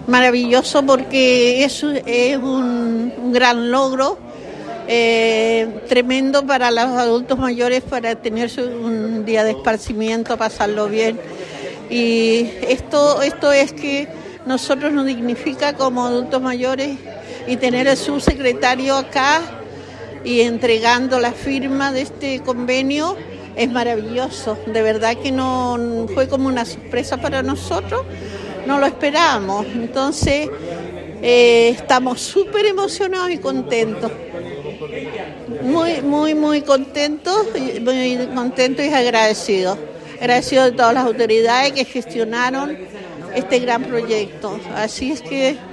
Maravilloso porque es un gran logro, tremendo para los adultos mayores, para tener un día de esparcimiento, pasarlo bien. Y esto es que nosotros nos dignifica como adultos mayores, y tener al subsecretario acá y entregando la firma de este convenio es maravilloso. De verdad que no fue como una sorpresa para nosotros, no lo esperábamos. Entonces estamos súper emocionados y contentos. Muy contentos y agradecidos. Agradecidos de todas las autoridades que gestionaron este gran proyecto. Así es que